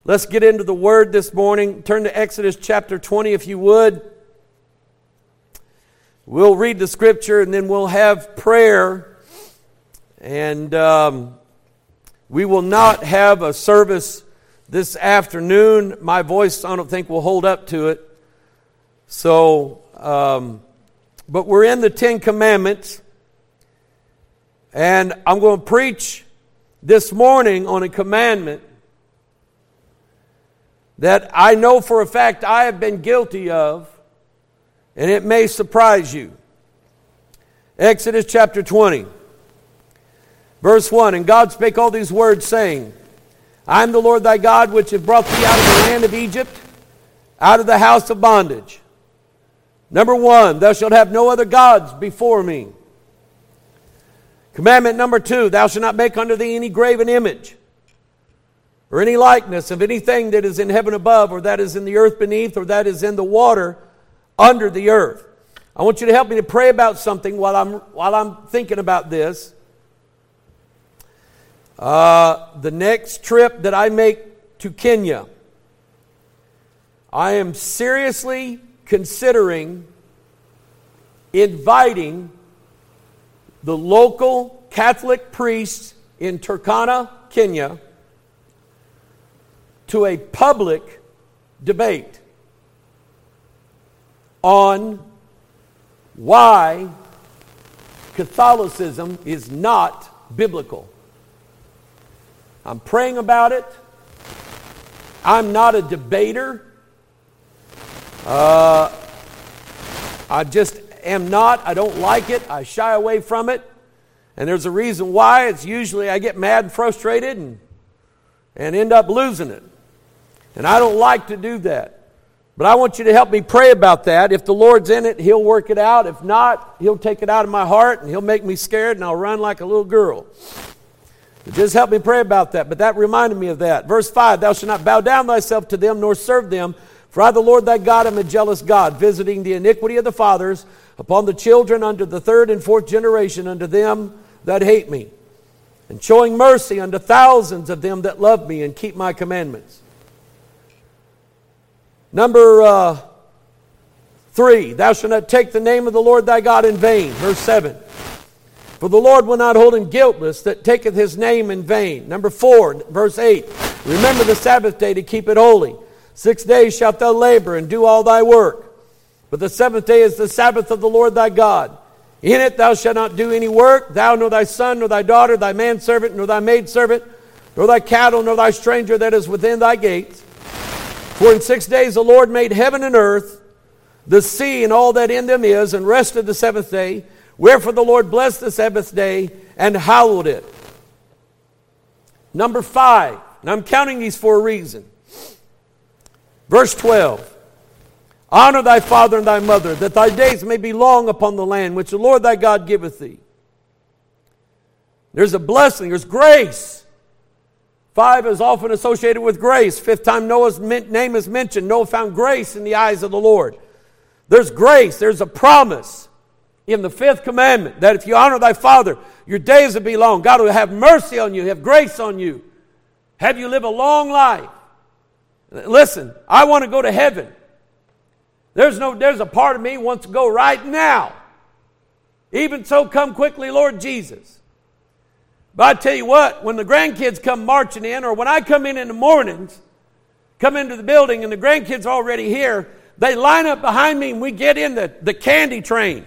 Let's get into the Word this morning. Turn to Exodus chapter 20 if you would. We'll read the Scripture and then we'll have prayer. And we will not have a service this afternoon. My voice, I don't think, will hold up to it. So, but we're in the Ten Commandments. And I'm going to preach this morning on a commandment that I know for a fact I have been guilty of, and it may surprise you. Exodus chapter 20, verse 1, And God spake all these words, saying, I am the Lord thy God, which have brought thee out of the land of Egypt, out of the house of bondage. Number 1, thou shalt have no other gods before me. Commandment number 2, thou shalt not make unto thee any graven image, or any likeness of anything that is in heaven above, or that is in the earth beneath, or that is in the water under the earth. I want you to help me to pray about something while I'm thinking about this. The next trip that I make to Kenya, I am seriously considering inviting the local Catholic priests in Turkana, Kenya, to a public debate on why Catholicism is not biblical. I'm praying about it. I'm not a debater. I just am not. I don't like it. I shy away from it. And there's a reason why. It's usually I get mad and frustrated and end up losing it. And I don't like to do that. But I want you to help me pray about that. If the Lord's in it, He'll work it out. If not, He'll take it out of my heart and He'll make me scared and I'll run like a little girl. But just help me pray about that. But that reminded me of that. Verse 5, Thou shalt not bow down thyself to them, nor serve them. For I, the Lord thy God, am a jealous God, visiting the iniquity of the fathers upon the children unto the third and fourth generation, unto them that hate me, and showing mercy unto thousands of them that love me and keep my commandments. Number 3, Thou shalt not take the name of the Lord thy God in vain. Verse 7, For the Lord will not hold him guiltless that taketh his name in vain. Number 4, verse 8, Remember the Sabbath day to keep it holy. 6 days shalt thou labor and do all thy work. But the seventh day is the Sabbath of the Lord thy God. In it thou shalt not do any work, thou nor thy son, nor thy daughter, thy manservant, nor thy maidservant, nor thy cattle, nor thy stranger that is within thy gates. For in 6 days the Lord made heaven and earth, the sea and all that in them is, and rested the seventh day. Wherefore the Lord blessed the Sabbath day and hallowed it. Number 5, and I'm counting these for a reason. Verse 12, Honor thy father and thy mother, that thy days may be long upon the land which the Lord thy God giveth thee. There's a blessing, there's grace. 5 is often associated with grace. 5th time Noah's name is mentioned, Noah found grace in the eyes of the Lord. There's grace, there's a promise in the 5th commandment that if you honor thy father, your days will be long. God will have mercy on you, have grace on you, have you live a long life. Listen, I want to go to heaven. There's a part of me wants to go right now. Even so, come quickly, Lord Jesus. But I tell you what, when the grandkids come marching in, or when I come in the mornings, come into the building and the grandkids are already here, they line up behind me and we get in the candy train.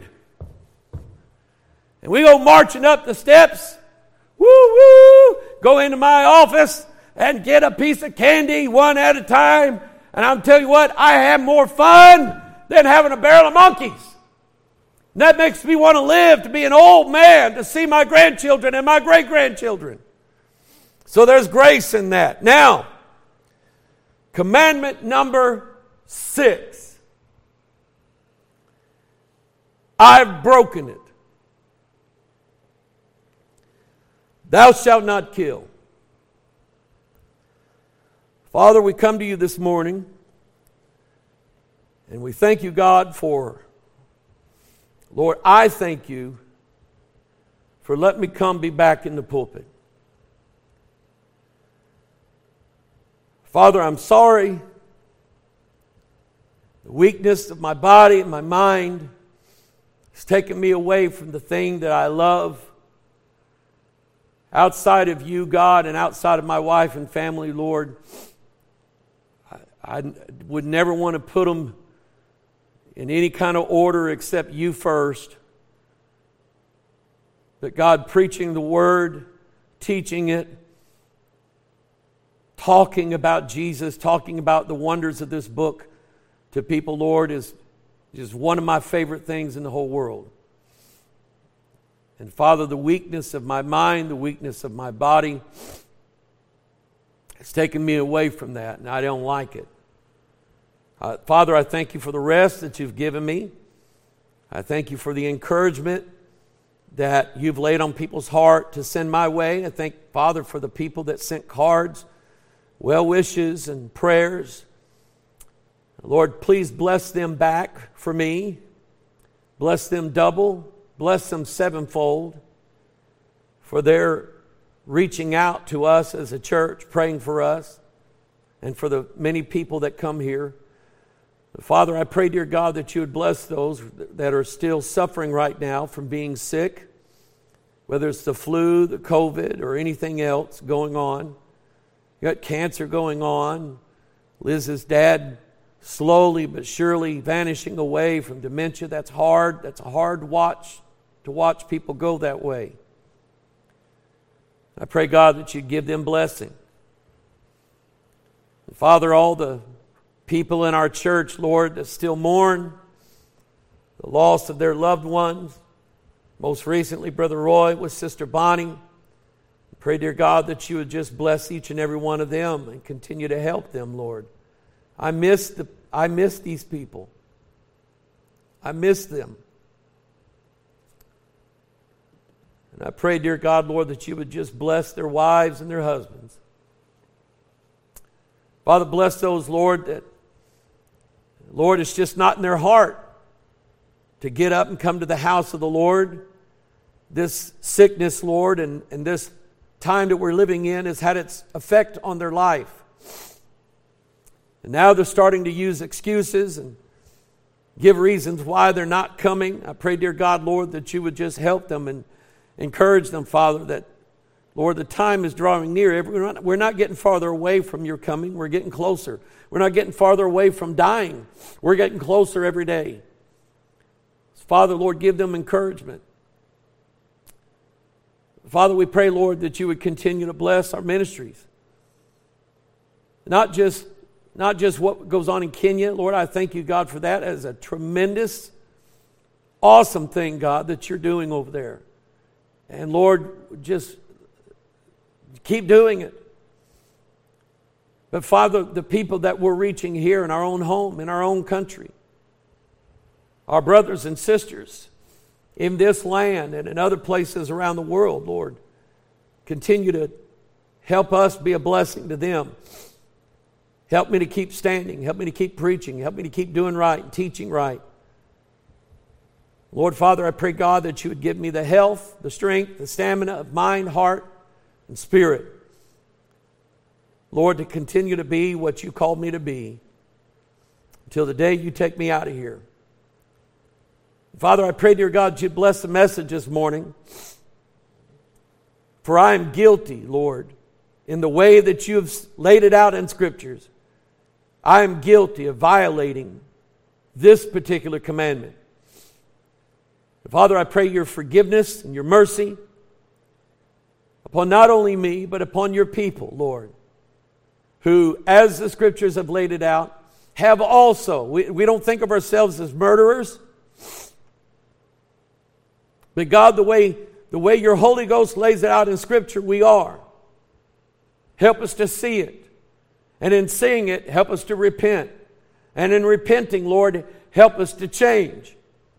And we go marching up the steps, woo-woo, go into my office and get a piece of candy one at a time. And I'm telling you what, I have more fun than having a barrel of monkeys. And that makes me want to live, to be an old man, to see my grandchildren and my great-grandchildren. So there's grace in that. Now, commandment number 6. I've broken it. Thou shalt not kill. Father, we come to you this morning, and we thank you, God, for, Lord, I thank you for letting me come be back in the pulpit. Father, I'm sorry. The weakness of my body and my mind has taken me away from the thing that I love. Outside of you, God, and outside of my wife and family, Lord, I would never want to put them in any kind of order except you first. But God, preaching the Word, teaching it, talking about Jesus, talking about the wonders of this book to people, Lord, is just one of my favorite things in the whole world. And Father, the weakness of my mind, the weakness of my body has taken me away from that, and I don't like it. Father, I thank you for the rest that you've given me. I thank you for the encouragement that you've laid on people's heart to send my way. I thank, Father, for the people that sent cards, well wishes, and prayers. Lord, please bless them back for me. Bless them double. Bless them sevenfold for their reaching out to us as a church, praying for us, and for the many people that come here. Father, I pray, dear God, that you would bless those that are still suffering right now from being sick, whether it's the flu, the COVID, or anything else going on. You got cancer going on. Liz's dad slowly but surely vanishing away from dementia. That's hard. That's a hard watch to watch people go that way. I pray, God, that you'd give them blessing. And Father, all the people in our church, Lord, that still mourn the loss of their loved ones. Most recently, Brother Roy with Sister Bonnie. I pray, dear God, that you would just bless each and every one of them and continue to help them, Lord. I miss these people. I miss them. And I pray, dear God, Lord, that you would just bless their wives and their husbands. Father, bless those, Lord, that, Lord, it's just not in their heart to get up and come to the house of the Lord. This sickness, Lord, and this time that we're living in has had its effect on their life. And now they're starting to use excuses and give reasons why they're not coming. I pray, dear God, Lord, that you would just help them and encourage them, Father, that, Lord, the time is drawing near. We're not getting farther away from your coming. We're getting closer. We're not getting farther away from dying. We're getting closer every day. Father, Lord, give them encouragement. Father, we pray, Lord, that you would continue to bless our ministries. Not just what goes on in Kenya. Lord, I thank you, God, for that as a tremendous, awesome thing, God, that you're doing over there. And Lord, just keep doing it. But Father, the people that we're reaching here in our own home, in our own country, our brothers and sisters in this land and in other places around the world, Lord, continue to help us be a blessing to them. Help me to keep standing. Help me to keep preaching. Help me to keep doing right and teaching right. Lord, Father, I pray, God, that you would give me the health, the strength, the stamina of mind, heart, and spirit. Lord, to continue to be what you called me to be until the day you take me out of here. Father, I pray, dear God, that you'd bless the message this morning. For I am guilty, Lord, in the way that you have laid it out in Scriptures. I am guilty of violating this particular commandment. Father, I pray your forgiveness and your mercy upon not only me, but upon your people, Lord, who, as the Scriptures have laid it out, have also, we don't think of ourselves as murderers, but God, the way your Holy Ghost lays it out in Scripture, we are. Help us to see it. And in seeing it, help us to repent. And in repenting, Lord, help us to change.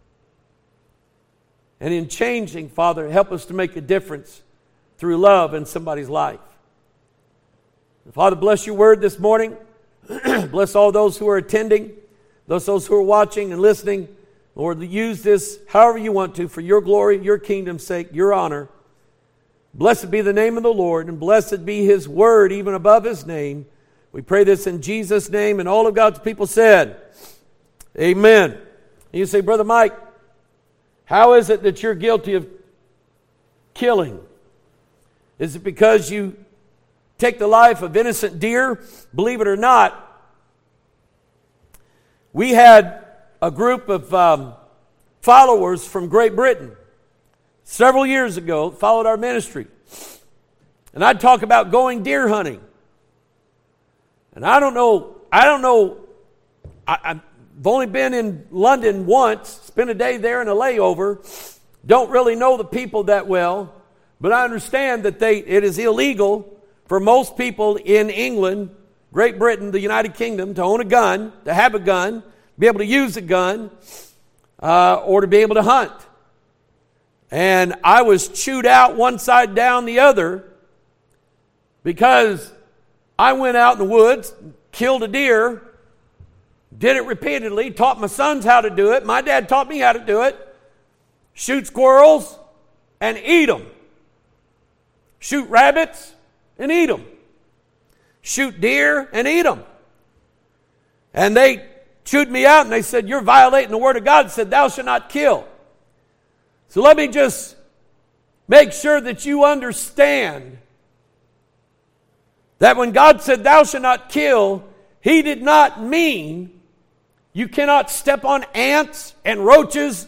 And in changing, Father, help us to make a difference through love in somebody's life. Father, bless your word this morning. Bless all those who are attending, those who are watching and listening. Lord, use this however you want to for your glory, your kingdom's sake, your honor. Blessed be the name of the Lord, and blessed be his word even above his name, We pray this in Jesus' name, and all of God's people said, amen. And you say, Brother Mike, how is it that you're guilty of killing? Is it because you take the life of innocent deer? Believe it or not, we had a group of followers from Great Britain several years ago that followed our ministry. And I'd talk about going deer hunting. And I don't know, I've only been in London once, spent a day there in a layover, don't really know the people that well, but I understand that it is illegal for most people in England, Great Britain, the United Kingdom, to own a gun, to have a gun, be able to use a gun, or to be able to hunt. And I was chewed out one side down the other because I went out in the woods, killed a deer, did it repeatedly, taught my sons how to do it. My dad taught me how to do it. Shoot squirrels and eat them. Shoot rabbits and eat them. Shoot deer and eat them. And they chewed me out and they said, you're violating the word of God. It said, thou shalt not kill. So let me just make sure that you understand that when God said, thou shalt not kill, He did not mean you cannot step on ants and roaches.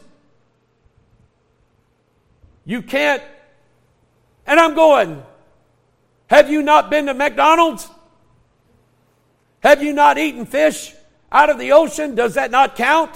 You can't. And I'm going, have you not been to McDonald's? Have you not eaten fish out of the ocean? Does that not count?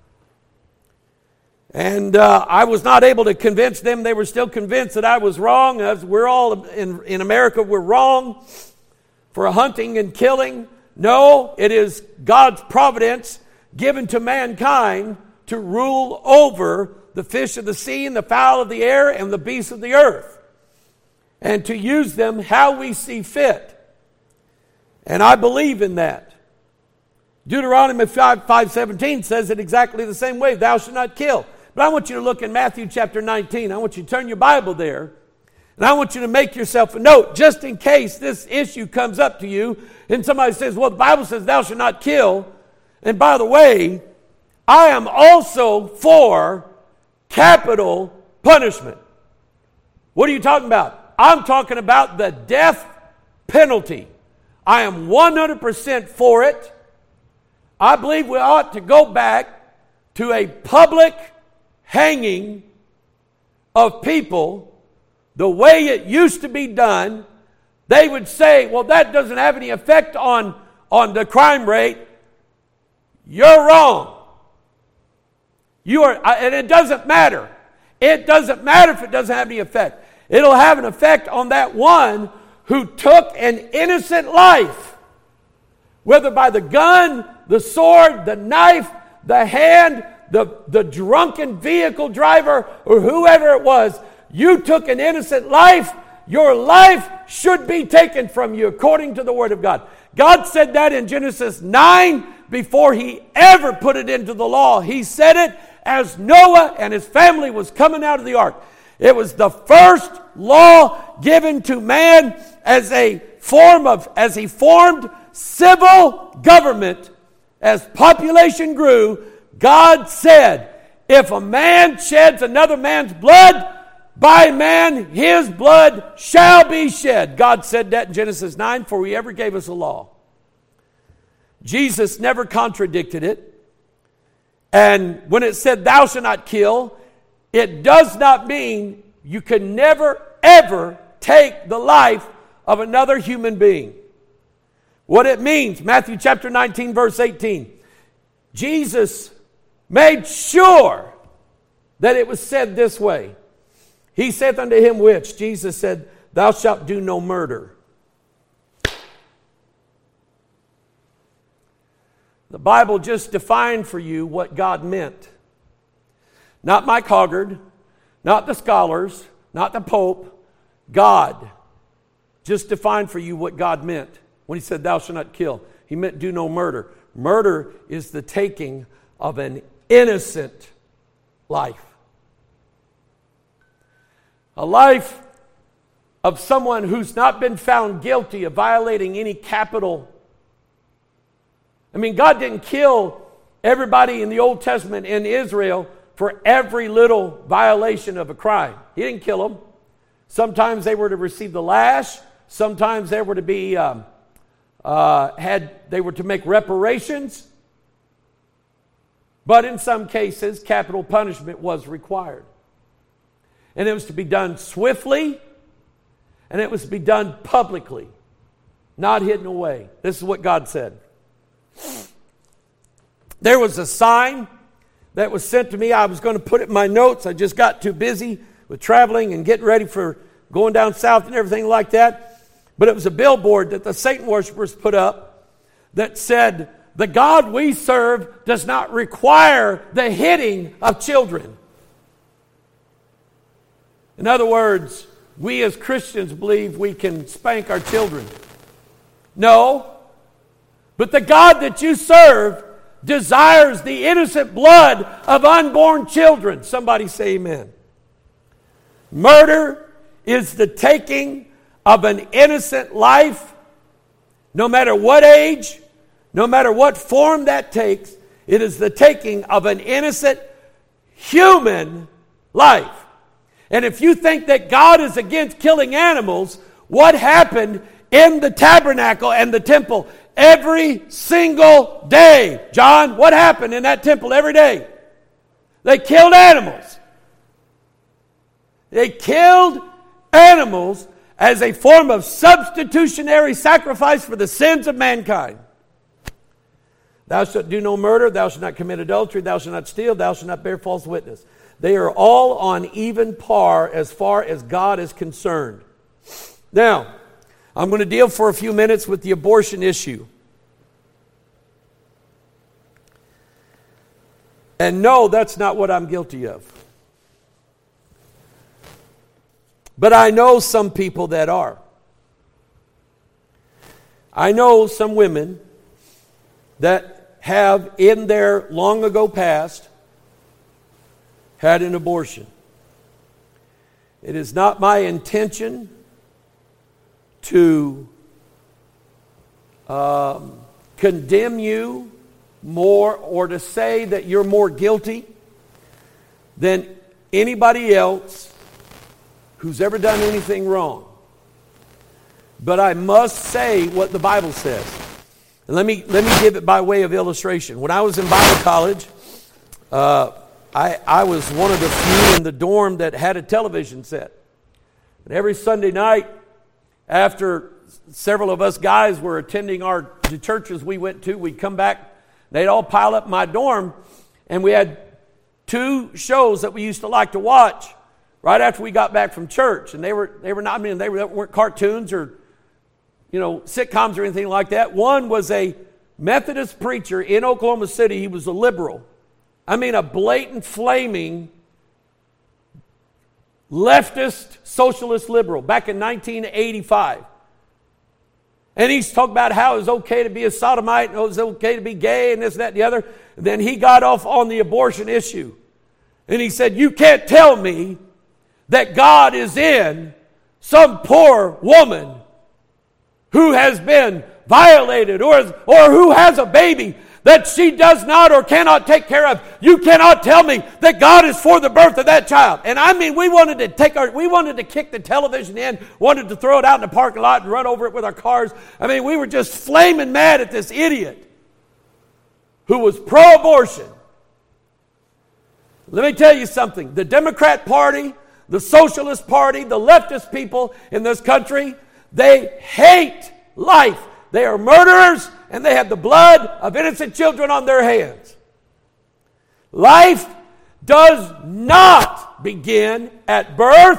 And I was not able to convince them. They were still convinced that I was wrong. As we're all in America, we're wrong for hunting and killing. No, it is God's providence given to mankind to rule over the fish of the sea and the fowl of the air and the beasts of the earth, and to use them how we see fit. And I believe in that. Deuteronomy 5:17 says it exactly the same way. Thou shalt not kill. But I want you to look in Matthew chapter 19. I want you to turn your Bible there. And I want you to make yourself a note, just in case this issue comes up to you and somebody says, well, the Bible says thou shalt not kill. And by the way, I am also for capital punishment. What are you talking about? I'm talking about the death penalty. I am 100% for it. I believe we ought to go back to a public hanging of people the way it used to be done. They would say, well, that doesn't have any effect on the crime rate. You're wrong. And it doesn't matter. It doesn't matter if it doesn't have any effect. It'll have an effect on that one who took an innocent life, whether by the gun, the sword, the knife, the hand, the drunken vehicle driver, or whoever it was. You took an innocent life. Your life should be taken from you according to the Word of God. God said that in Genesis 9 before He ever put it into the law. He said it as Noah and his family was coming out of the ark. It was the first law given to man as he formed civil government. As population grew, God said, if a man sheds another man's blood, by man his blood shall be shed. God said that in Genesis 9 before He ever gave us a law. Jesus never contradicted it. And when it said thou shalt not kill, it does not mean you can never ever take the life of another human being. What it means, Matthew chapter 19 verse 18, Jesus made sure that it was said this way. He saith unto him which? Jesus said, thou shalt do no murder. The Bible just defined for you what God meant. Not Mike Hoggard, not the scholars, not the Pope. God just defined for you what God meant when He said thou shalt not kill. He meant do no murder. Murder is the taking of an innocent life. A life of someone who's not been found guilty of violating any capital I mean, God didn't kill everybody in the Old Testament in Israel for every little violation of a crime. He didn't kill them. Sometimes they were to receive the lash. Sometimes they were to be they were to make reparations. But in some cases, capital punishment was required. And it was to be done swiftly, and it was to be done publicly, not hidden away. This is what God said. There was a sign that was sent to me. I was going to put it in my notes. I just got too busy with traveling and getting ready for going down south and everything like that. But it was a billboard that the Satan worshipers put up that said, "The God we serve does not require the hitting of children." In other words, we as Christians believe we can spank our children. No. But the God that you serve desires the innocent blood of unborn children. Somebody say amen. Murder is the taking of an innocent life, no matter what age, no matter what form that takes. It is the taking of an innocent human life. And if you think that God is against killing animals, what happened in the tabernacle and the temple every single day? John, what happened in that temple every day? They killed animals. They killed animals as a form of substitutionary sacrifice for the sins of mankind. Thou shalt do no murder, thou shalt not commit adultery, thou shalt not steal, thou shalt not bear false witness. They are all on even par as far as God is concerned. Now, I'm going to deal for a few minutes with the abortion issue. And no, that's not what I'm guilty of. But I know some people that are. I know some women that have in their long ago past had an abortion. It is not my intention to condemn you more or to say that you're more guilty than anybody else who's ever done anything wrong. But I must say what the Bible says. And let me give it by way of illustration. When I was in Bible college, I was one of the few in the dorm that had a television set. And every Sunday night, after several of us guys were attending the churches we went to, we'd come back, they'd all pile up in my dorm, and we had two shows that we used to like to watch right after we got back from church. And they weren't cartoons or, sitcoms or anything like that. One was a Methodist preacher in Oklahoma City. He was a liberal. I mean, a blatant, flaming, leftist, socialist liberal back in 1985. And he's talking about how it was okay to be a sodomite and it was okay to be gay and this, that, and the other. And then he got off on the abortion issue. And he said, you can't tell me that God is in some poor woman who has been violated or who has a baby that she does not or cannot take care of. You cannot tell me that God is for the birth of that child. And I mean, we wanted to kick the television in, wanted to throw it out in the parking lot and run over it with our cars. I mean, we were just flaming mad at this idiot who was pro-abortion. Let me tell you something. The Democrat Party, the Socialist Party, the leftist people in this country, they hate life. They are murderers, and they have the blood of innocent children on their hands. Life does not begin at birth.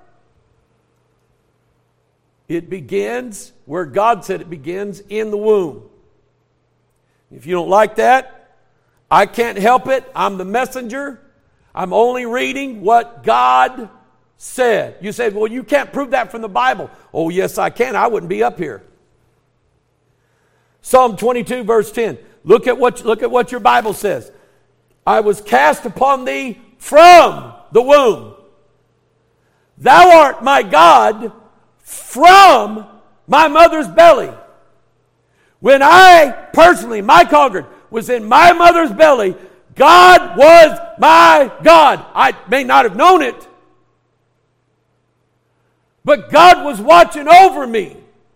It begins where God said it begins, in the womb. If you don't like that, I can't help it. I'm the messenger. I'm only reading what God said. You say, well, you can't prove that from the Bible. Oh, yes, I can. I wouldn't be up here. Psalm 22, verse 10. Look at what your Bible says. I was cast upon thee from the womb. Thou art my God from my mother's belly. When I personally, my Concord, was in my mother's belly, God was my God. I may not have known it, but God was watching over me.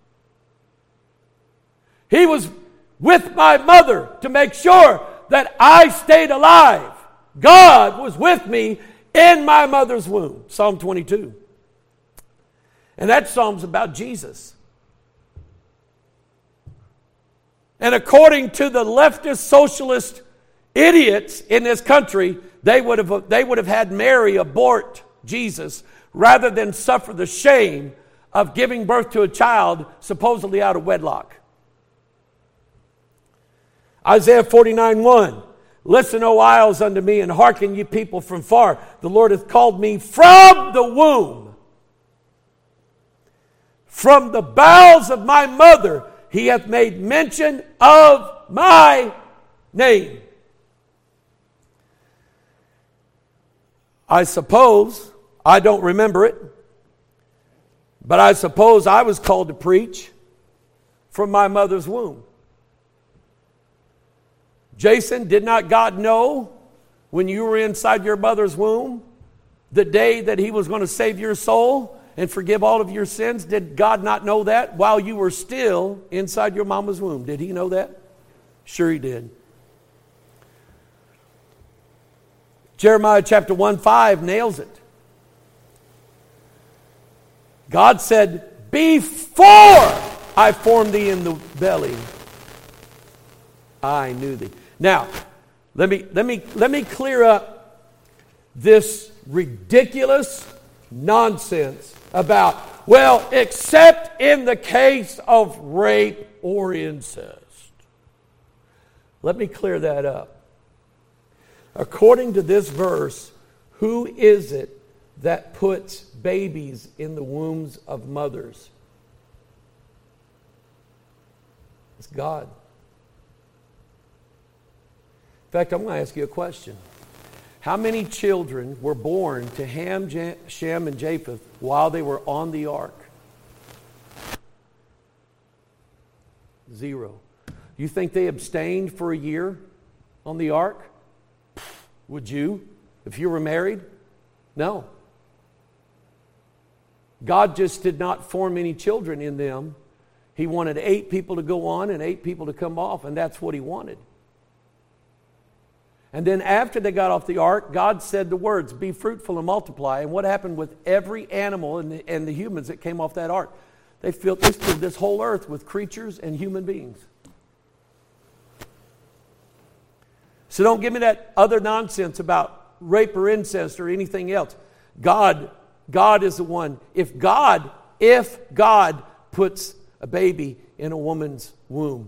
He was with my mother to make sure that I stayed alive. God was with me in my mother's womb. Psalm 22. And that psalm's about Jesus. And according to the leftist socialist idiots in this country, they would have had Mary abort Jesus rather than suffer the shame of giving birth to a child supposedly out of wedlock. Isaiah 49:1. Listen, O isles, unto me, and hearken, ye people from far. The Lord hath called me from the womb. From the bowels of my mother, he hath made mention of my name. I suppose, I don't remember it, but I suppose I was called to preach from my mother's womb. Jason, did not God know when you were inside your mother's womb the day that he was going to save your soul and forgive all of your sins? Did God not know that while you were still inside your mama's womb? Did he know that? Sure he did. Jeremiah chapter 1:5 nails it. God said, before I formed thee in the belly, I knew thee. Now, let me clear up this ridiculous nonsense about, well, except in the case of rape or incest. Let me clear that up. According to this verse, who is it that puts babies in the wombs of mothers? It's God. In fact, I'm going to ask you a question. How many children were born to Ham, Shem, and Japheth while they were on the ark? 0. You think they abstained for a year on the ark? Would you, if you were married? No. God just did not form any children in them. He wanted 8 people to go on and 8 people to come off, and that's what he wanted. And then after they got off the ark, God said the words, be fruitful and multiply. And what happened with every animal and the humans that came off that ark? They filled this whole earth with creatures and human beings. So don't give me that other nonsense about rape or incest or anything else. God is the one. If God puts a baby in a woman's womb,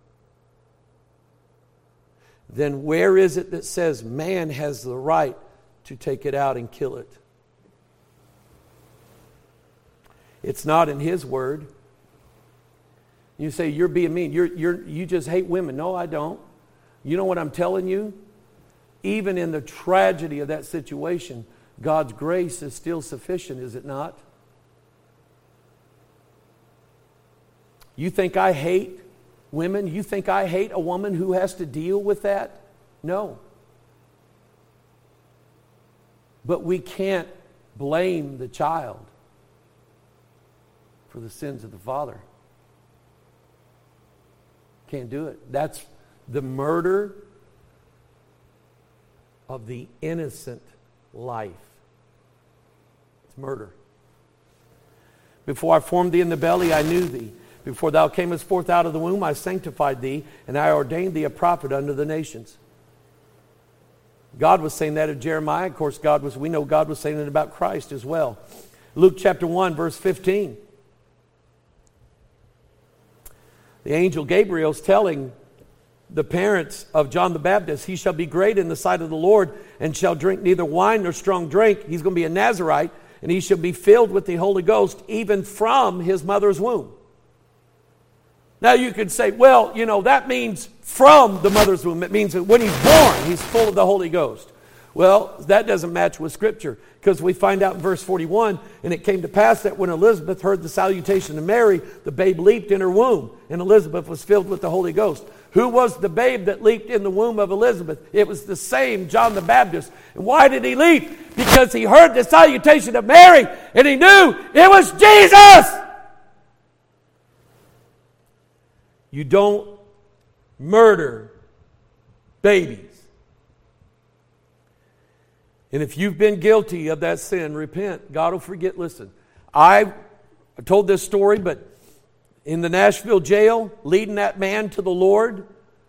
then where is it that says man has the right to take it out and kill it? It's not in his word. You say, you're being mean. You just hate women. No, I don't. You know what I'm telling you? Even in the tragedy of that situation, God's grace is still sufficient, is it not? You think I hate women? You think I hate a woman who has to deal with that? No. But we can't blame the child for the sins of the father. Can't do it. That's the murder of the innocent life. It's murder. Before I formed thee in the belly, I knew thee. Before thou camest forth out of the womb, I sanctified thee, and I ordained thee a prophet unto the nations. God was saying that of Jeremiah. Of course, we know God was saying it about Christ as well. Luke chapter 1, verse 15. The angel Gabriel's telling the parents of John the Baptist, he shall be great in the sight of the Lord, and shall drink neither wine nor strong drink. He's going to be a Nazarite, and he shall be filled with the Holy Ghost, even from his mother's womb. Now you could say, well, that means from the mother's womb. It means that when he's born, he's full of the Holy Ghost. Well, that doesn't match with Scripture, because we find out in verse 41, and it came to pass that when Elizabeth heard the salutation of Mary, the babe leaped in her womb, and Elizabeth was filled with the Holy Ghost. Who was the babe that leaped in the womb of Elizabeth? It was the same John the Baptist. And why did he leap? Because he heard the salutation of Mary, and he knew it was Jesus. You don't murder babies. And if you've been guilty of that sin, repent. God will forget. Listen, I told this story, but in the Nashville jail, leading that man to the Lord,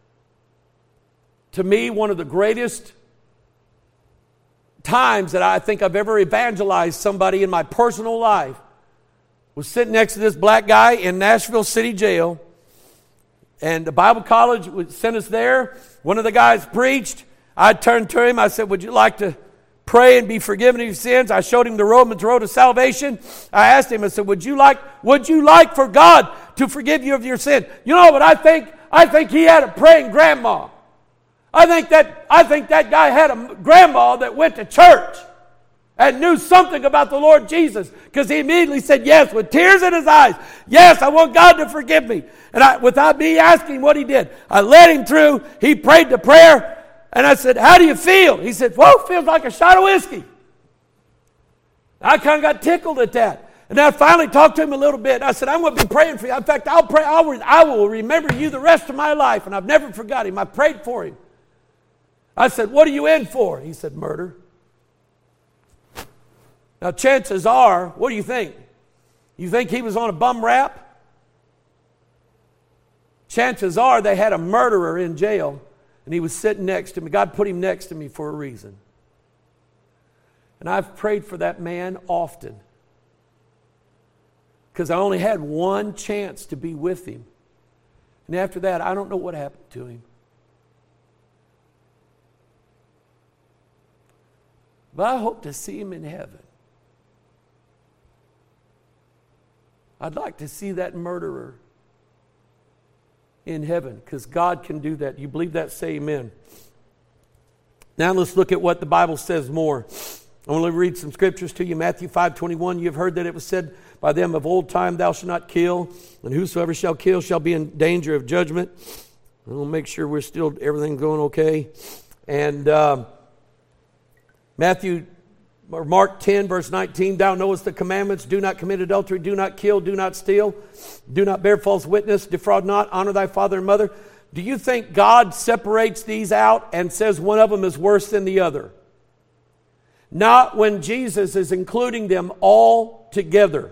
to me, one of the greatest times that I think I've ever evangelized somebody in my personal life was sitting next to this black guy in Nashville City Jail. And the Bible college sent us there. One of the guys preached. I turned to him. I said, would you like to pray and be forgiven of your sins? I showed him the Romans road to salvation. I asked him, I said, would you like for God to forgive you of your sin? You know what I think? I think he had a praying grandma. I think that guy had a grandma that went to church and knew something about the Lord Jesus, because he immediately said yes with tears in his eyes. Yes, I want God to forgive me. And without me asking what he did, I led him through. He prayed the prayer. And I said, how do you feel? He said, whoa, feels like a shot of whiskey. I kind of got tickled at that. And then I finally talked to him a little bit. I said, I'm going to be praying for you. In fact, I will remember you the rest of my life. And I've never forgot him. I prayed for him. I said, what are you in for? He said, murder. Now, chances are, what do you think? You think he was on a bum rap? Chances are they had a murderer in jail, and he was sitting next to me. God put him next to me for a reason. And I've prayed for that man often, because I only had one chance to be with him. And after that, I don't know what happened to him. But I hope to see him in heaven. I'd like to see that murderer in heaven, because God can do that. You believe that? Say amen. Now let's look at what the Bible says more. I want to read some scriptures to you. Matthew 5:21. You have heard that it was said by them of old time, thou shalt not kill, and whosoever shall kill shall be in danger of judgment. We'll make sure we're still, everything's going okay. And Mark 10, verse 19, thou knowest the commandments, do not commit adultery, do not kill, do not steal, do not bear false witness, defraud not, honor thy father and mother. Do you think God separates these out and says one of them is worse than the other? Not when Jesus is including them all together.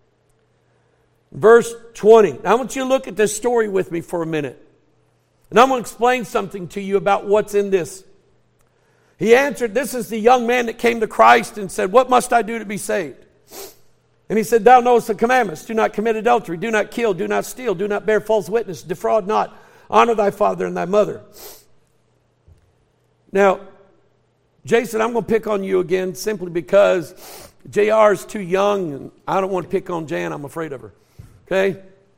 Verse 20. Now I want you to look at this story with me for a minute. And I'm going to explain something to you about what's in this. He answered, this is the young man that came to Christ and said, what must I do to be saved? And he said, thou knowest the commandments. Do not commit adultery. Do not kill. Do not steal. Do not bear false witness. Defraud not. Honor thy father and thy mother. Now, Jason, I'm going to pick on you again simply because JR is too young and I don't want to pick on Jan. I'm afraid of her. Okay?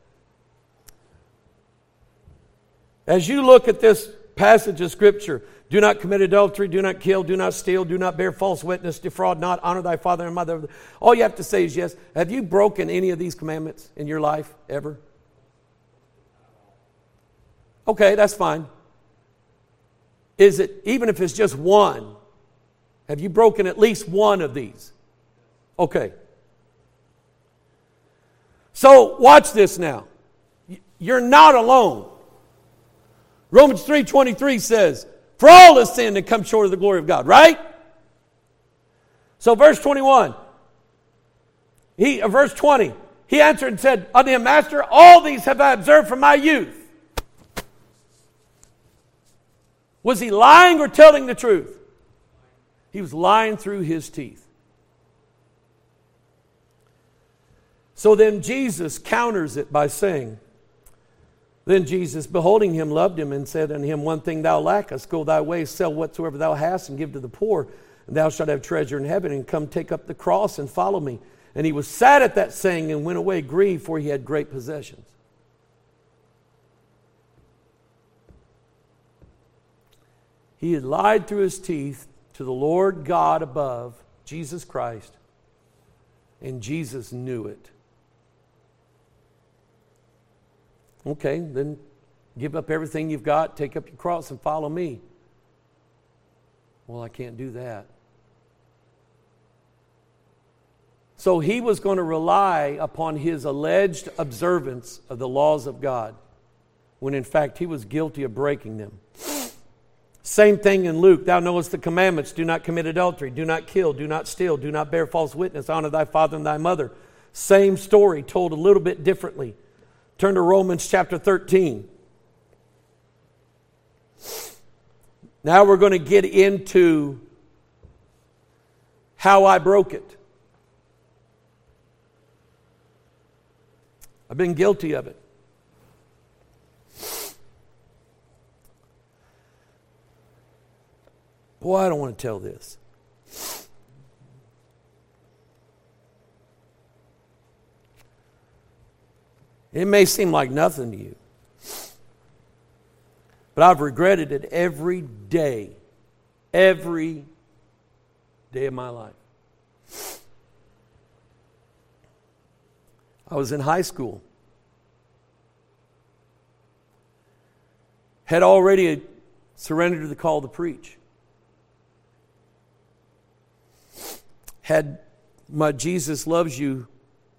As you look at this passage of Scripture, do not commit adultery, do not kill, do not steal, do not bear false witness, defraud not, honor thy father and mother. All you have to say is yes. Have you broken any of these commandments in your life ever? Okay, that's fine. Is it, even if it's just one, have you broken at least one of these? Okay. So watch this now. You're not alone. Romans 3:23 says, for all have sinned and come short of the glory of God, right? So verse 21, verse 20, he answered and said unto him, Master, all these have I observed from my youth. Was he lying or telling the truth? He was lying through his teeth. So then Jesus counters it by saying, then Jesus, beholding him, loved him and said unto him, one thing thou lackest, go thy way, sell whatsoever thou hast and give to the poor, and thou shalt have treasure in heaven, and come take up the cross and follow me. And he was sad at that saying and went away grieved, for he had great possessions. He had lied through his teeth to the Lord God above, Jesus Christ, and Jesus knew it. Okay, then give up everything you've got, take up your cross and follow me. Well, I can't do that. So he was going to rely upon his alleged observance of the laws of God, when in fact he was guilty of breaking them. Same thing in Luke. Thou knowest the commandments. Do not commit adultery. Do not kill. Do not steal. Do not bear false witness. Honor thy father and thy mother. Same story, told a little bit differently. Turn to Romans chapter 13. Now we're going to get into how I broke it. I've been guilty of it. Boy, I don't want to tell this. It may seem like nothing to you, but I've regretted it every day of my life. I was in high school. Had already surrendered to the call to preach. Had my Jesus Loves You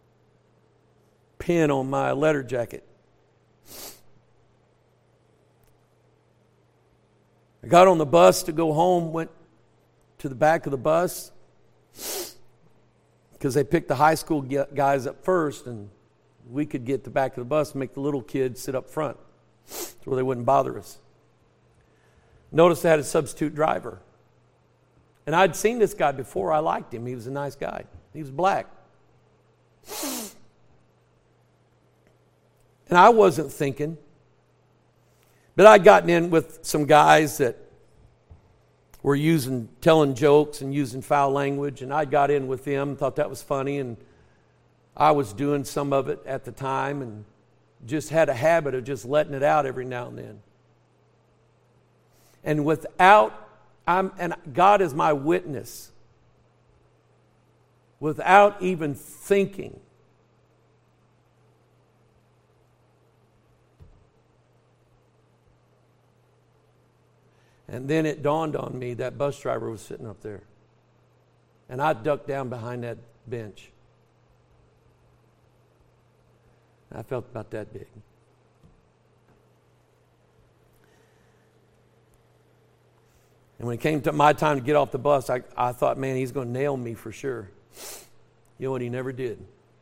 pin on my letter jacket. I got on the bus to go home, went to the back of the bus because they picked the high school guys up first, and we could get the back of the bus and make the little kids sit up front where they wouldn't bother us. Notice they had a substitute driver. And I'd seen this guy before. I liked him. He was a nice guy. He was black. And I wasn't thinking. But I'd gotten in with some guys that were telling jokes and using foul language. And I got in with them, thought that was funny. And I was doing some of it at the time and just had a habit of just letting it out every now and then. And and God is my witness, without even thinking, and then it dawned on me that bus driver was sitting up there, and I ducked down behind that bench. I felt about that big. And when it came to my time to get off the bus, I thought, man, he's going to nail me for sure. You know what? He never did.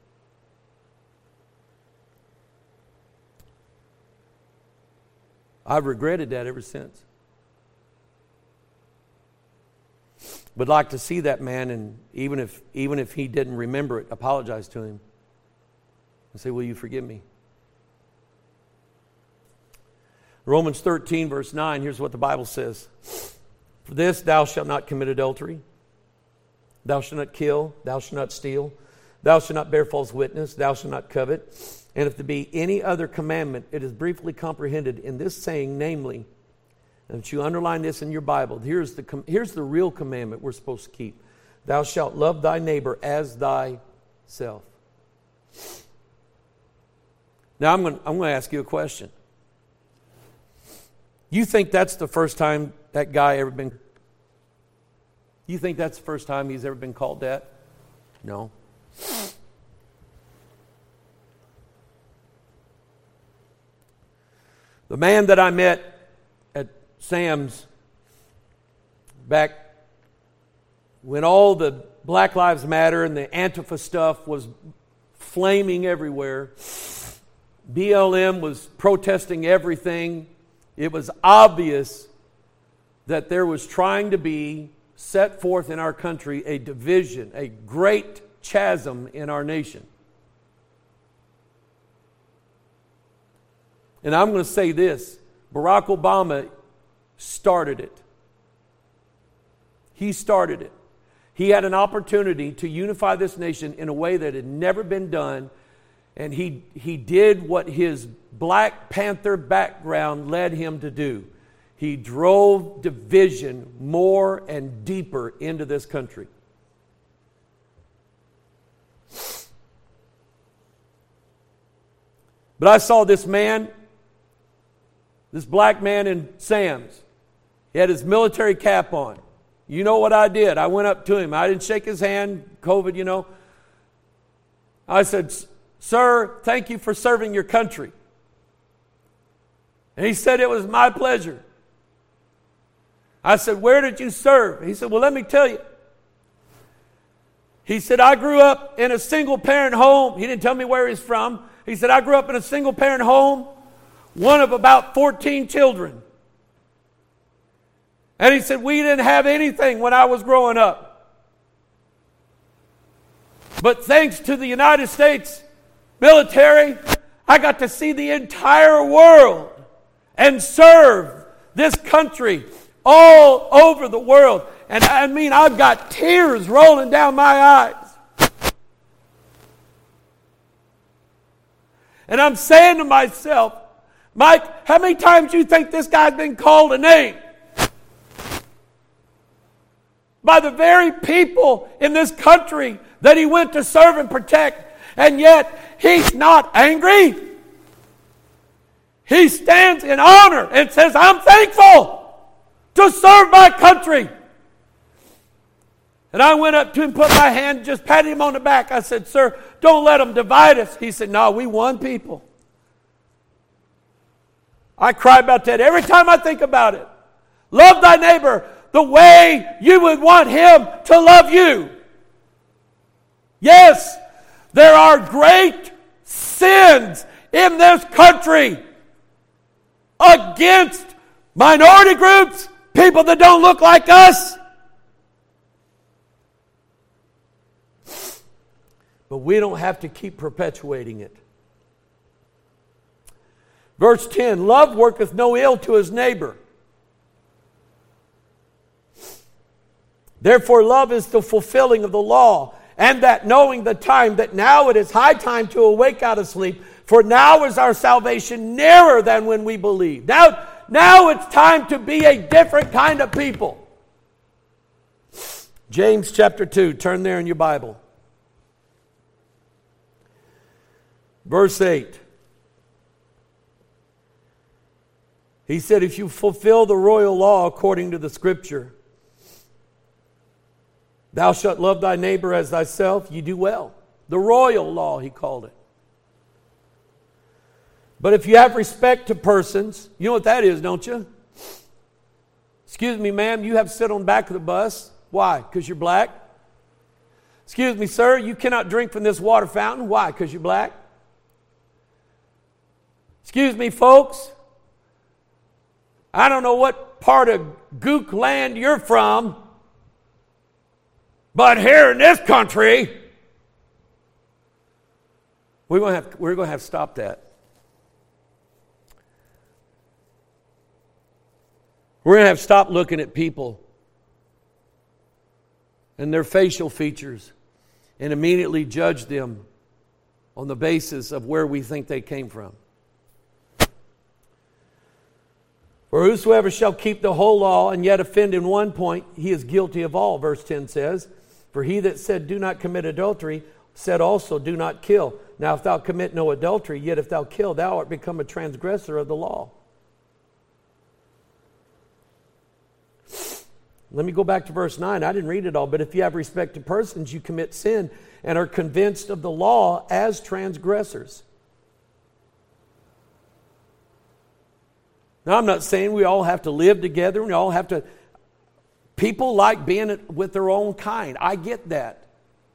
I've regretted that ever since. Would like to see that man, and even if he didn't remember it, apologize to him and say, will you forgive me? Romans 13, verse 9, here's what the Bible says. For this, thou shalt not commit adultery. Thou shalt not kill. Thou shalt not steal. Thou shalt not bear false witness. Thou shalt not covet. And if there be any other commandment, it is briefly comprehended in this saying, namely, and if you underline this in your Bible, here's the real commandment we're supposed to keep. Thou shalt love thy neighbor as thyself. Now I'm going to ask you a question. You think that's the first time that guy ever been... You think that's the first time he's ever been called that? No. The man that I met at Sam's back when all the Black Lives Matter and the Antifa stuff was flaming everywhere, BLM was protesting everything. It was obvious that there was trying to be set forth in our country a division, a great chasm in our nation. And I'm going to say this, Barack Obama started it. He started it. He had an opportunity to unify this nation in a way that had never been done, and he did what his Black Panther background led him to do. he drove division more and deeper into this country. But I saw this man, this black man in Sam's. He had his military cap on. You know what I did? I went up to him. I didn't shake his hand, COVID, you know. I said, "Sir, thank you for serving your country." And he said, "It was my pleasure." I said, "Where did you serve?" He said, "Well, let me tell you." He said, "I grew up in a single-parent home." He didn't tell me where he's from. He said, "I grew up in a single-parent home, one of about 14 children." And he said, "We didn't have anything when I was growing up. But thanks to the United States military, I got to see the entire world and serve this country all over the world." And I mean, I've got tears rolling down my eyes. And I'm saying to myself, Mike, how many times do you think this guy's been called a name? By the very people in this country that he went to serve and protect. And yet, he's not angry. He stands in honor and says, "I'm thankful to serve my country." And I went up to him, put my hand, just patted him on the back. I said, "Sir, don't let them divide us." He said, "No, we one people." I cry about that every time I think about it. Love thy neighbor the way you would want him to love you. Yes, there are great sins in this country against minority groups, people that don't look like us. But we don't have to keep perpetuating it. Verse 10, love worketh no ill to his neighbor. Therefore love is the fulfilling of the law, and that knowing the time, that now it is high time to awake out of sleep, for now is our salvation nearer than when we believed. Now it's time to be a different kind of people. James chapter 2, turn there in your Bible. Verse 8. He said, if you fulfill the royal law according to the Scripture, thou shalt love thy neighbor as thyself, you do well. The royal law, he called it. But if you have respect to persons, you know what that is, don't you? Excuse me, ma'am, you have to sit on the back of the bus. Why? Because you're black. Excuse me, sir, you cannot drink from this water fountain. Why? Because you're black. Excuse me, folks, I don't know what part of Gook land you're from, but here in this country, we're going to have to stop that. We're going to have to stop looking at people and their facial features and immediately judge them on the basis of where we think they came from. For whosoever shall keep the whole law and yet offend in one point, he is guilty of all, verse 10 says. For he that said, do not commit adultery, said also, do not kill. Now if thou commit no adultery, yet if thou kill, thou art become a transgressor of the law. Let me go back to verse 9. I didn't read it all, but if you have respect to persons, you commit sin and are convinced of the law as transgressors. Now, I'm not saying we all have to live together. We all have to... People like being with their own kind. I get that.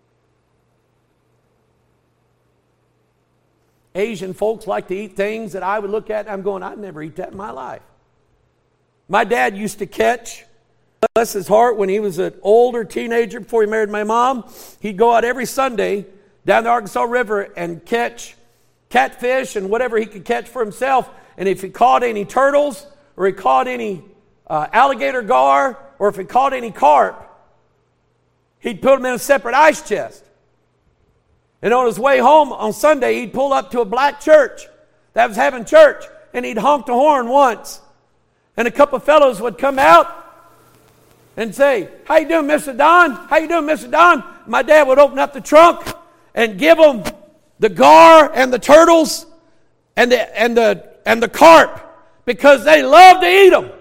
Asian folks like to eat things that I would look at and I'm going, I'd never eat that in my life. My dad used to catch, bless his heart, when he was an older teenager before he married my mom, he'd go out every Sunday down the Arkansas River and catch catfish and whatever he could catch for himself. And if he caught any turtles, or he caught any alligator gar, or if he caught any carp, he'd put them in a separate ice chest. And on his way home on Sunday, he'd pull up to a black church that was having church, and he'd honk the horn once. And a couple of fellows would come out and say, "How you doing, Mr. Don? How you doing, Mr. Don?" My dad would open up the trunk and give them the gar and the turtles and the carp because they love to eat them.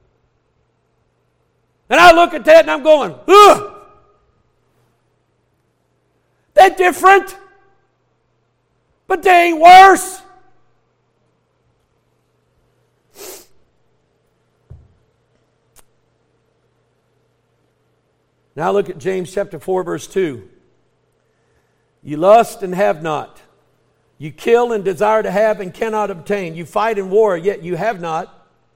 And I look at that and I'm going, ugh! They're different, but they ain't worse. Now look at James chapter 4, verse 2. You lust and have not. You kill and desire to have and cannot obtain. You fight in war, yet you have not,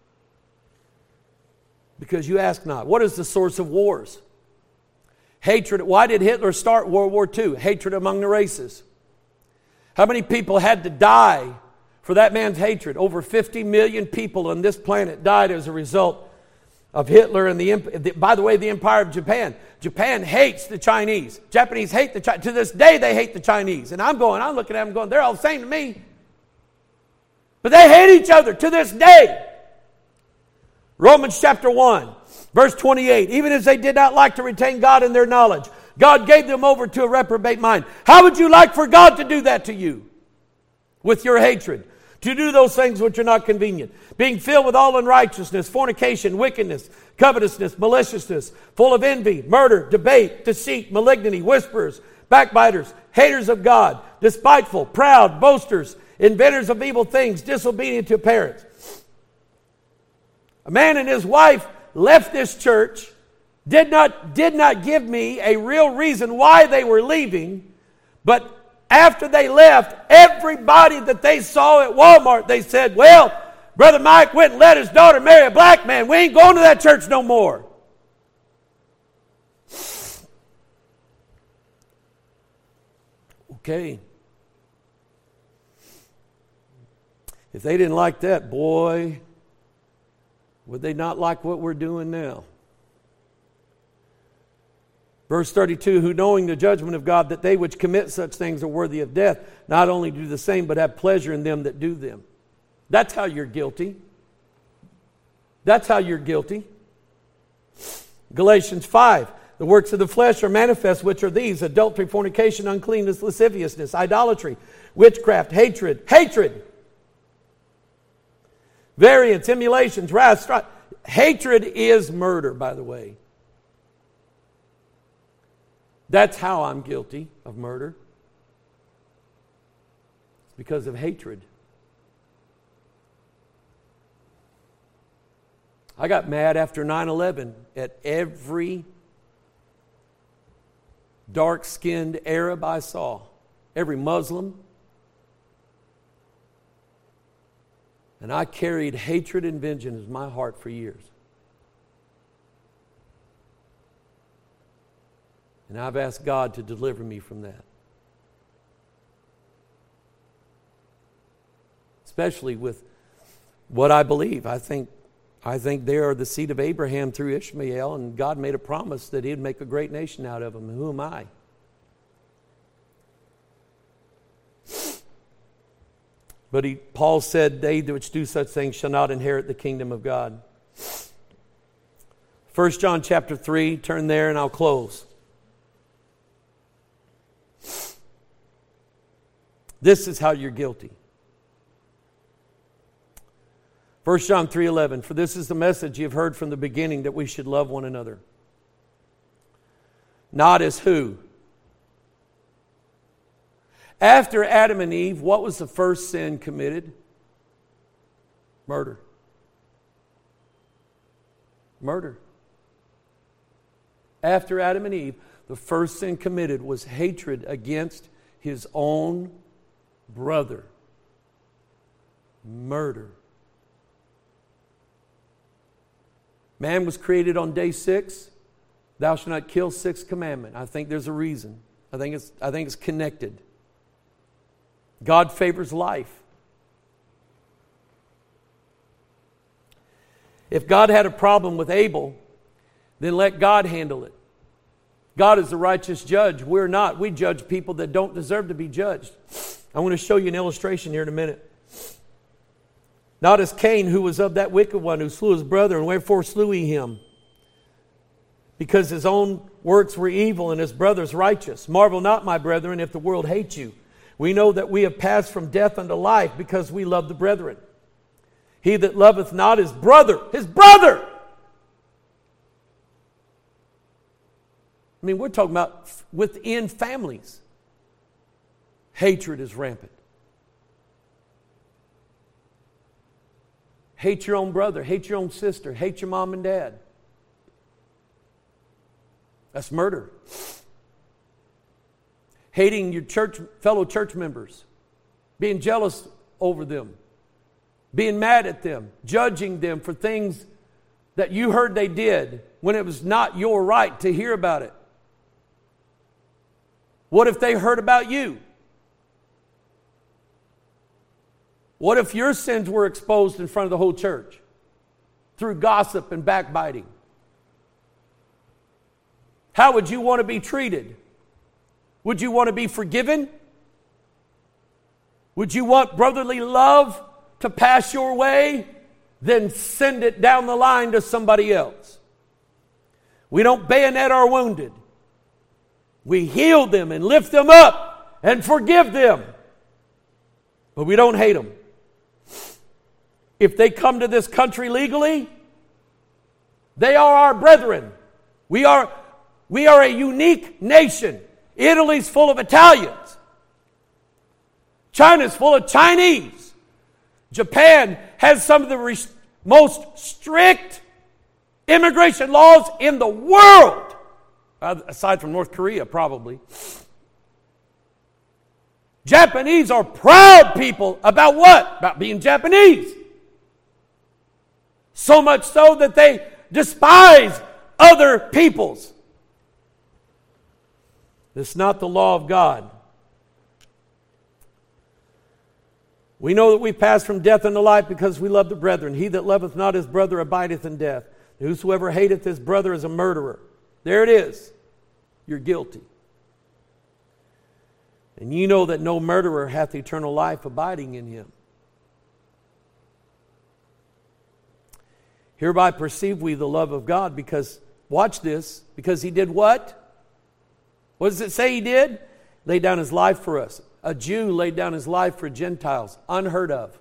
because you ask not. What is the source of wars? Hatred. Why did Hitler start World War II? Hatred among the races. How many people had to die for that man's hatred? Over 50 million people on this planet died as a result of Hitler and by the way, the Empire of Japan. Japan hates the Chinese. Japanese hate the Chinese. To this day, they hate the Chinese. And I'm looking at them going, they're all the same to me. But they hate each other to this day. Romans chapter 1, verse 28. Even as they did not like to retain God in their knowledge, God gave them over to a reprobate mind. How would you like for God to do that to you? With your hatred. To do those things which are not convenient. Being filled with all unrighteousness, fornication, wickedness, covetousness, maliciousness, full of envy, murder, debate, deceit, malignity, whisperers, backbiters, haters of God, despiteful, proud, boasters, inventors of evil things, disobedient to parents. A man and his wife left this church, did not give me a real reason why they were leaving, but after they left, everybody that they saw at Walmart, they said, "Well, Brother Mike went and let his daughter marry a black man. We ain't going to that church no more." Okay. If they didn't like that, boy, would they not like what we're doing now? Verse 32, who knowing the judgment of God, that they which commit such things are worthy of death, not only do the same, but have pleasure in them that do them. That's how you're guilty. That's how you're guilty. Galatians 5, the works of the flesh are manifest, which are these: adultery, fornication, uncleanness, lasciviousness, idolatry, witchcraft, hatred, variance, emulations, wrath, strife. Hatred is murder, by the way. That's how I'm guilty of murder. It's because of hatred. I got mad after 9/11 at every dark-skinned Arab I saw, every Muslim. And I carried hatred and vengeance in my heart for years. And I've asked God to deliver me from that. Especially with what I believe. I think they are the seed of Abraham through Ishmael, and God made a promise that He'd make a great nation out of them. And who am I? But Paul said, they which do such things shall not inherit the kingdom of God. 1 John chapter 3, turn there and I'll close. This is how you're guilty. 1 John 3:11, for this is the message you have heard from the beginning, that we should love one another. Not as who? After Adam and Eve, what was the first sin committed? Murder. Murder. After Adam and Eve, the first sin committed was hatred against his own brother. Murder. Man was created on day 6. Thou shalt not kill, 6th commandment. I think there's a reason. I think it's connected. God favors life. If God had a problem with Abel, then let God handle it. God is the righteous judge. We're not. We judge people that don't deserve to be judged. I want to show you an illustration here in a minute. Not as Cain, who was of that wicked one, who slew his brother, and wherefore slew he him? Because his own works were evil, and his brother's righteous. Marvel not, my brethren, if the world hates you. We know that we have passed from death unto life, because we love the brethren. He that loveth not his brother. I mean, we're talking about within families. Hatred is rampant. Hate your own brother, hate your own sister, hate your mom and dad. That's murder. Hating your fellow church members, being jealous over them, being mad at them, judging them for things that you heard they did when it was not your right to hear about it. What if they heard about you? What if your sins were exposed in front of the whole church through gossip and backbiting? How would you want to be treated? Would you want to be forgiven? Would you want brotherly love to pass your way? Then send it down the line to somebody else. We don't bayonet our wounded. We heal them and lift them up and forgive them. But we don't hate them. If they come to this country legally, they are our brethren. We are a unique nation. Italy's full of Italians. China's full of Chinese. Japan has some of the most strict immigration laws in the world. Aside from North Korea, probably. Japanese are proud people about what? About being Japanese. So much so that they despise other peoples. It's not the law of God. We know that we pass from death unto life because we love the brethren. He that loveth not his brother abideth in death. Whosoever hateth his brother is a murderer. There it is. You're guilty. And you know that no murderer hath eternal life abiding in him. Hereby perceive we the love of God because, watch this, because he did what? What does it say he did? Laid down his life for us. A Jew laid down his life for Gentiles. Unheard of.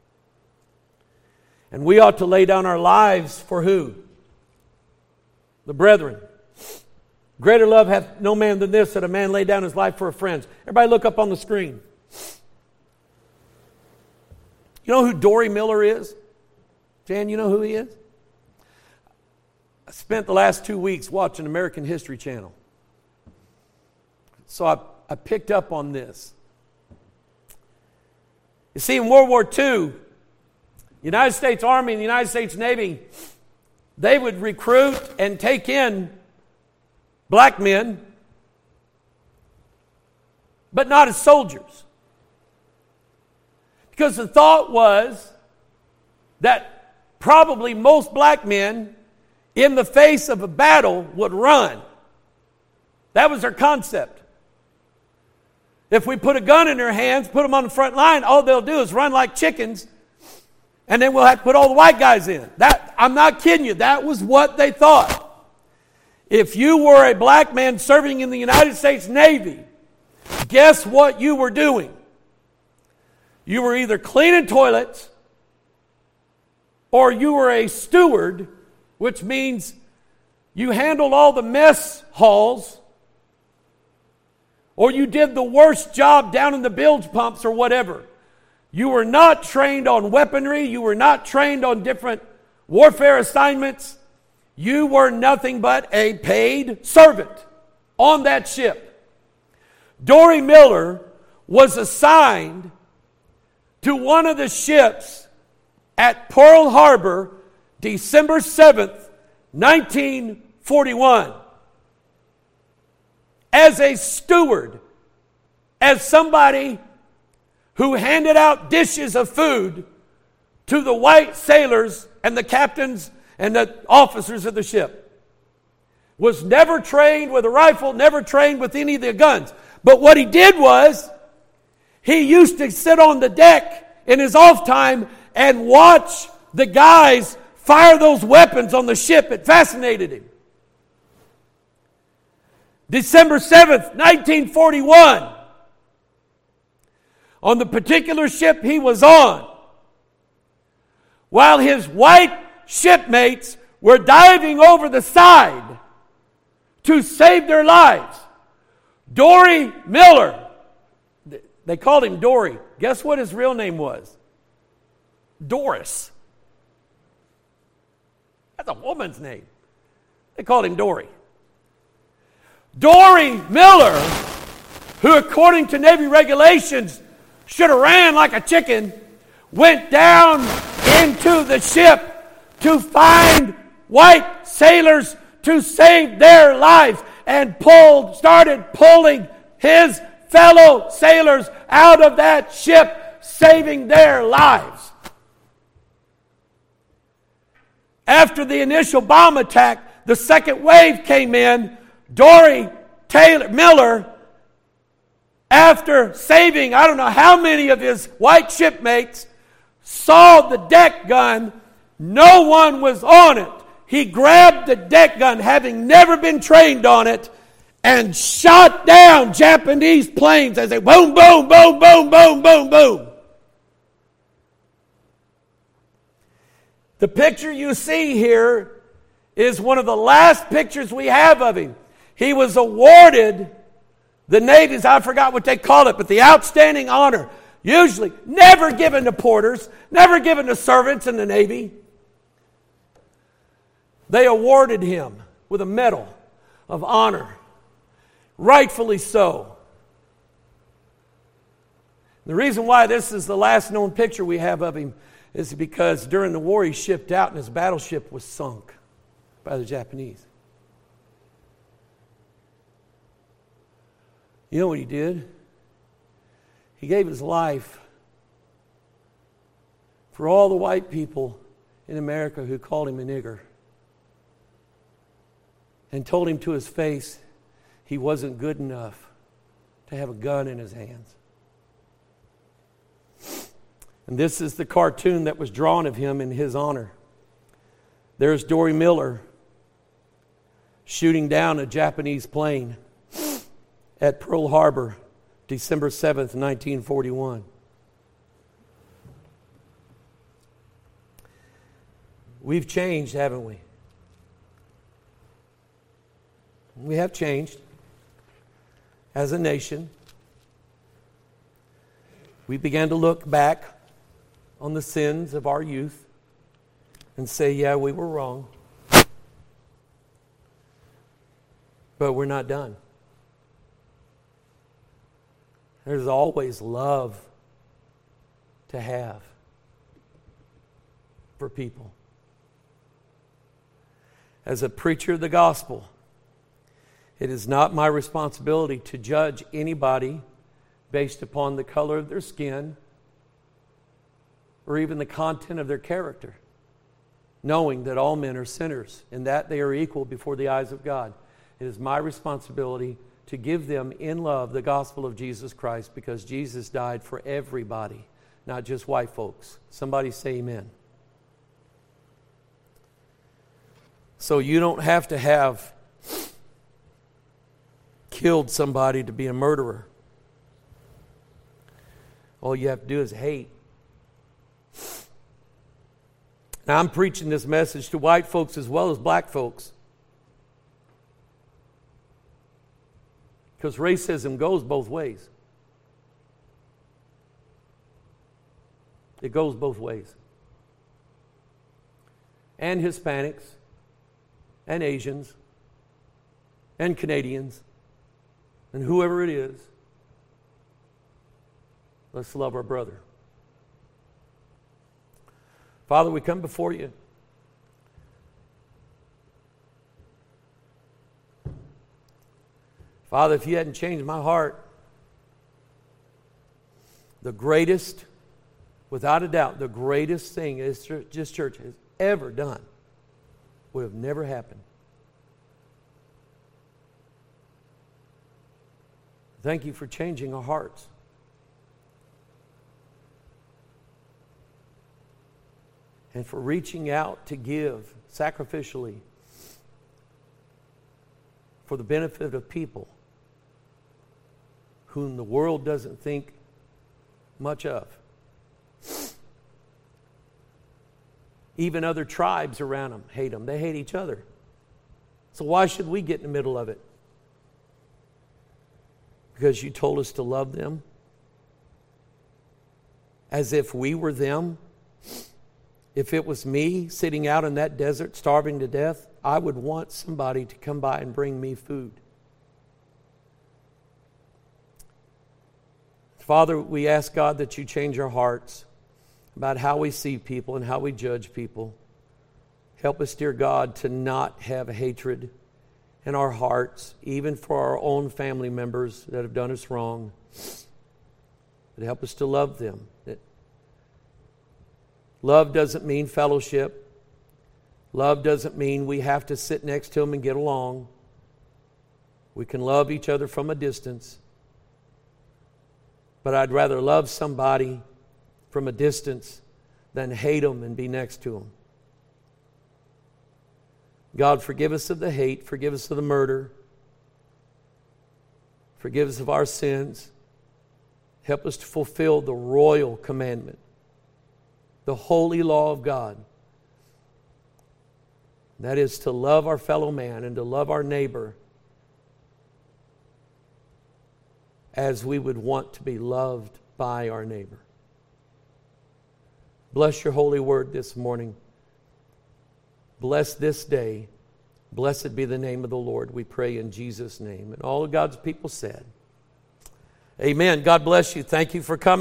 And we ought to lay down our lives for who? The brethren. Greater love hath no man than this, that a man lay down his life for a friend. Everybody look up on the screen. You know who Dory Miller is? Jan, you know who he is? I spent the last 2 weeks watching American History Channel. So I picked up on this. You see, in World War II, the United States Army and the United States Navy, they would recruit and take in black men, but not as soldiers. Because the thought was that probably most black men in the face of a battle would run. That was their concept. If we put a gun in their hands, put them on the front line, all they'll do is run like chickens, and then we'll have to put all the white guys in. I'm not kidding you. That was what they thought. If you were a black man serving in the United States Navy, guess what you were doing? You were either cleaning toilets, or you were a steward, which means you handled all the mess halls, or you did the worst job down in the bilge pumps or whatever. You were not trained on weaponry. You were not trained on different warfare assignments. You were nothing but a paid servant on that ship. Dory Miller was assigned to one of the ships at Pearl Harbor, December 7th, 1941. As a steward, as somebody who handed out dishes of food to the white sailors and the captains and the officers of the ship. Was never trained with a rifle, never trained with any of the guns. But what he did was, he used to sit on the deck in his off time and watch the guys fire those weapons on the ship. It fascinated him. December 7th, 1941, on the particular ship he was on, while his white shipmates were diving over the side to save their lives, Dory Miller, they called him Dory. Guess what his real name was? Doris. That's a woman's name. They called him Dory. Dory Miller, who according to Navy regulations should have ran like a chicken, went down into the ship to find white sailors to save their lives, and started pulling his fellow sailors out of that ship, saving their lives. After the initial bomb attack, the second wave came in. Dory Miller, after saving I don't know how many of his white shipmates, saw the deck gun. No one was on it. He grabbed the deck gun, having never been trained on it, and shot down Japanese planes as they boom, boom, boom, boom, boom, boom, boom. The picture you see here is one of the last pictures we have of him. He was awarded the Navy's, I forgot what they call it, but the outstanding honor. Usually never given to porters, never given to servants in the Navy. They awarded him with a medal of honor. Rightfully so. The reason why this is the last known picture we have of him is because during the war he shipped out and his battleship was sunk by the Japanese. You know what he did? He gave his life for all the white people in America who called him a nigger, and told him to his face he wasn't good enough to have a gun in his hands. And this is the cartoon that was drawn of him in his honor. There's Dory Miller shooting down a Japanese plane at Pearl Harbor, December 7th, 1941. We've changed, haven't we? We have changed as a nation. We began to look back on the sins of our youth and say, yeah, we were wrong. But we're not done. There's always love to have for people. As a preacher of the gospel, it is not my responsibility to judge anybody based upon the color of their skin or even the content of their character, knowing that all men are sinners and that they are equal before the eyes of God. It is my responsibility to give them in love the gospel of Jesus Christ, because Jesus died for everybody, not just white folks. Somebody say amen. So you don't have to have killed somebody to be a murderer. All you have to do is hate. Now I'm preaching this message to white folks as well as black folks, because racism goes both ways. It goes both ways. And Hispanics, and Asians, and Canadians, and whoever it is, let's love our brother. Father, we come before you. Father, if you hadn't changed my heart, the greatest, without a doubt, the greatest thing this church has ever done would have never happened. Thank you for changing our hearts. and for reaching out to give sacrificially for the benefit of people whom the world doesn't think much of. Even other tribes around them hate them. They hate each other. So why should we get in the middle of it? Because you told us to love them as if we were them. If it was me sitting out in that desert starving to death, I would want somebody to come by and bring me food. Father, we ask God that you change our hearts about how we see people and how we judge people. Help us, dear God, to not have hatred in our hearts, even for our own family members that have done us wrong. But help us to love them. That love doesn't mean fellowship. Love doesn't mean we have to sit next to them and get along. We can love each other from a distance. But I'd rather love somebody from a distance than hate them and be next to them. God, forgive us of the hate. Forgive us of the murder. Forgive us of our sins. Help us to fulfill the royal commandment, the holy law of God. That is to love our fellow man and to love our neighbor as we would want to be loved by our neighbor. Bless your holy word this morning. Bless this day. Blessed be the name of the Lord. We pray in Jesus' name. And all of God's people said, amen. God bless you. Thank you for coming.